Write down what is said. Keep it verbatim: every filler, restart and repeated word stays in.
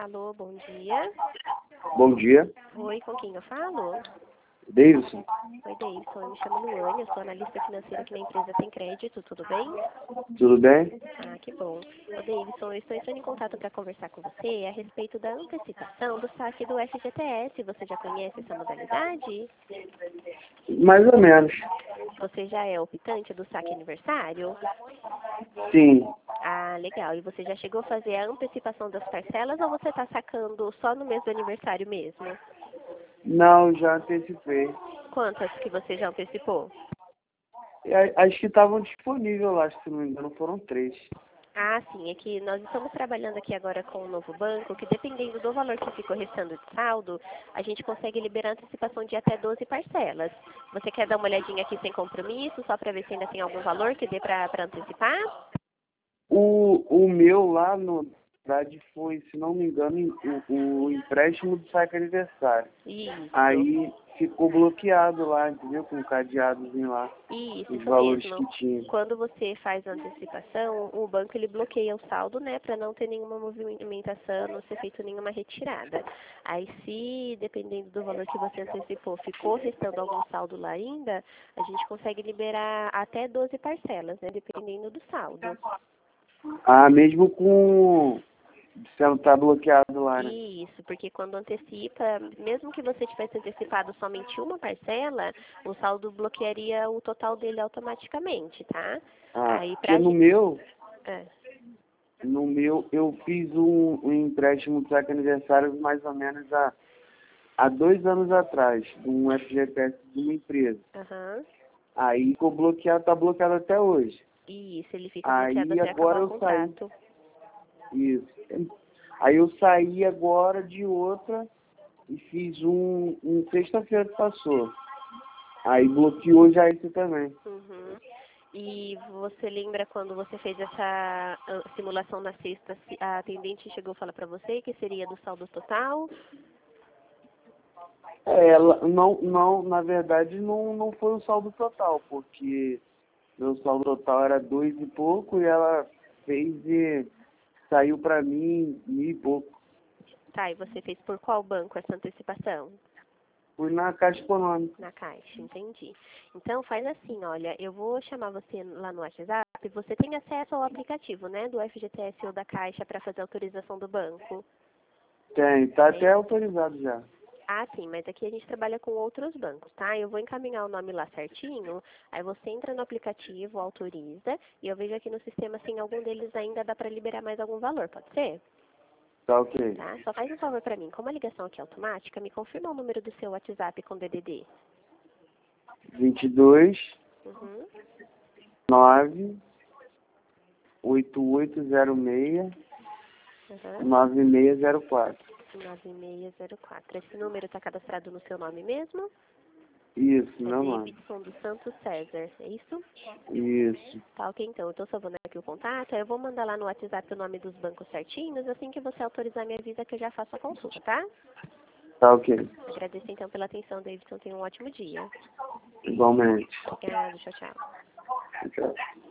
Alô, bom dia. Bom dia, Oi, com quem eu falo? Davidson. Oi, Davidson, eu me chamo Luane, eu sou analista financeira aqui na empresa Tem Crédito, tudo bem? Tudo bem? Ah, que bom. Ô, Davidson, eu estou entrando em contato para conversar com você a respeito da antecipação do saque do F G T S. Você já conhece essa modalidade? Mais ou menos. Você já é optante do saque aniversário? Sim. Ah, legal. E você já chegou a fazer a antecipação das parcelas ou você está sacando só no mês do aniversário mesmo? Não, já antecipei. Quantas que você já antecipou? E a- As que estavam disponíveis lá, se não me engano, foram três. Ah, sim, é que nós estamos trabalhando aqui agora com um novo banco, que dependendo do valor que ficou restando de saldo, a gente consegue liberar antecipação de até doze parcelas. Você quer dar uma olhadinha aqui sem compromisso, só para ver se ainda tem algum valor que dê para antecipar? O, o meu lá, no, na verdade, foi, se não me engano, o, o empréstimo do saque aniversário. Isso. Aí ficou bloqueado lá, entendeu? Com o cadeadozinho lá, Isso, os isso valores mesmo. que tinha. Quando você faz a antecipação, o banco ele bloqueia o saldo, né, para não ter nenhuma movimentação, não ser feito nenhuma retirada. Aí, se dependendo do valor que você antecipou, ficou restando algum saldo lá ainda, a gente consegue liberar até doze parcelas, né, dependendo do saldo. Ah, mesmo com... se ela tá bloqueado lá, né? Isso, porque quando antecipa, mesmo que você tivesse antecipado somente uma parcela, o saldo bloquearia o total dele automaticamente, tá? Ah, Aí porque pra no gente... meu... É. No meu, eu fiz um, um empréstimo de saque aniversário mais ou menos há, há dois anos atrás, de um F G T S de uma empresa. Aham. Aí ficou bloqueado, tá bloqueado até hoje. Isso, ele fica bloqueado Aí até acabar agora o eu saí. contrato. Isso. Aí eu saí agora de outra e fiz um, um sexta-feira que passou. Aí bloqueou já esse também. Uhum. E você lembra quando você fez essa ah, simulação na sexta, se a atendente chegou a falar pra você que seria do saldo total? É, ela, não, não, na verdade não, não foi o saldo total, porque meu saldo total era dois e pouco e ela fez e saiu pra mim mil e pouco. Tá, e você fez por qual banco essa antecipação? Fui na Caixa Econômica. Na Caixa, entendi. Então faz assim, olha, eu vou chamar você lá no WhatsApp, você tem acesso ao aplicativo, né, do F G T S ou da Caixa para fazer a autorização do banco? Tem, tá Tem? até autorizado já. Ah, sim, mas aqui a gente trabalha com outros bancos, tá? Eu vou encaminhar o nome lá certinho, aí você entra no aplicativo, autoriza, e eu vejo aqui no sistema se em algum deles ainda dá para liberar mais algum valor, pode ser? Tá ok. Tá? Só faz um favor para mim, como a ligação aqui é automática, me confirma o número do seu WhatsApp com D D D. vinte e dois, Uhum. nove, oito oito zero seis, Uhum. nove seis zero quatro. nove seis zero quatro. Esse número está cadastrado no seu nome mesmo? Isso, É meu nome. Davidson dos Santos César, é isso? Isso. Tá, ok, então. Eu estou salvando aqui o contato. Aí eu vou mandar lá no WhatsApp o nome dos bancos certinhos. Assim que você autorizar, me avisa que eu já faço a consulta, tá? Tá ok. Agradeço, então, pela atenção, Davidson. Tenha um ótimo dia. Igualmente. Obrigada, tchau, tchau. Tchau.